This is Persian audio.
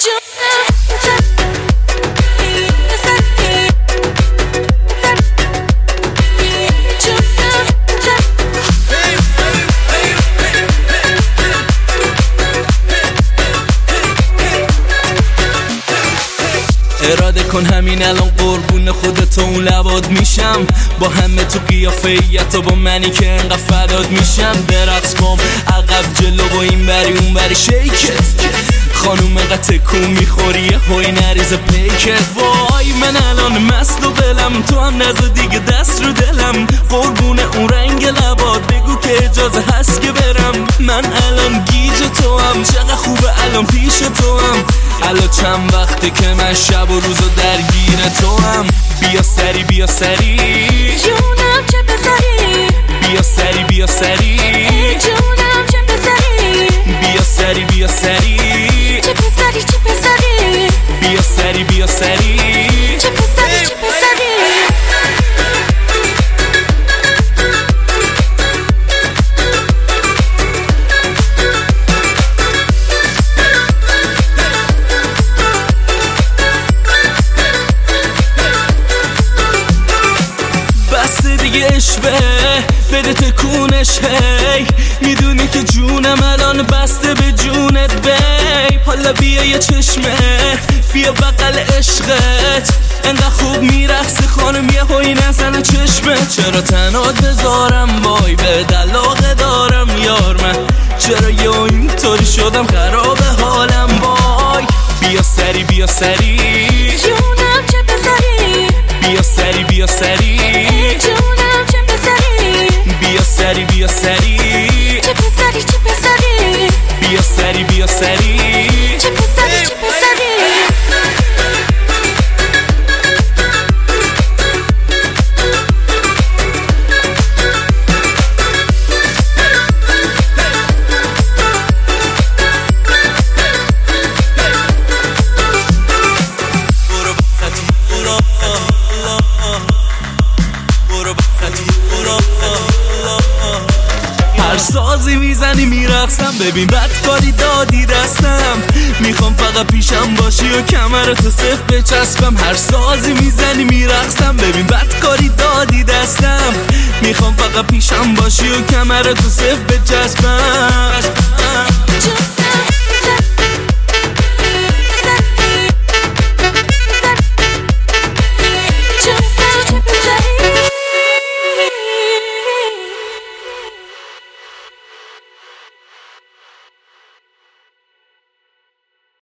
اراده کن همین الان قربون خودت اون لباد میشم، با همه تو قیافه‌ایت و با منی که انقدر فداد میشم. برقص بام عقب جلو و این بری اون بری شیکت، خانوم انقدر تکون میخوری هوی نریز پیکت. وای من الان مست و بلم، تو هم نزد دیگه دست رو دلم، قربون اون رنگ لباد بگو که اجازه هست که برم. من الان گیج تو هم، چقدر خوبه الان پیش تو هم، الان چند وقته که من شب و روزو درگیر تو هم. بیا سری بیا سری جونم چه پسری، بیا سری بیا سری جونم چه پسری، بیا سری بیا سری چه پسری چه پسری، بیا سری بیا سری چه پسری چه پسری. دیگه عشقه بده تکونش، هی میدونی که جونم الان بسته به جونت بیب. حالا بیا یه چشمه بیا بغل عشقت، انقدر خوب میرقصی خانم یه هوی نزنه چشمه. چرا تنات بذارم وای به دلاغه دارم یار، من چرا یه اینطوری شدم خراب حالم وای. بیا سری بیا سری جونم چه پسری، بیا سری بیا سری جونم چه پسری، بیا سری بیا سری چه پسری چه پسری، بیا سری بیا سری چه پسری چه پسری. هر سازی میزنی میرقصم، ببین بدکاری دادی دستم، میخوام فقط پیشم باشی و کمرتو صف بچسبم. هر سازی میزنی میرقصم، ببین بدکاری دادی دستم، میخوام فقط پیشم باشی و کمرتو صف بچسبم.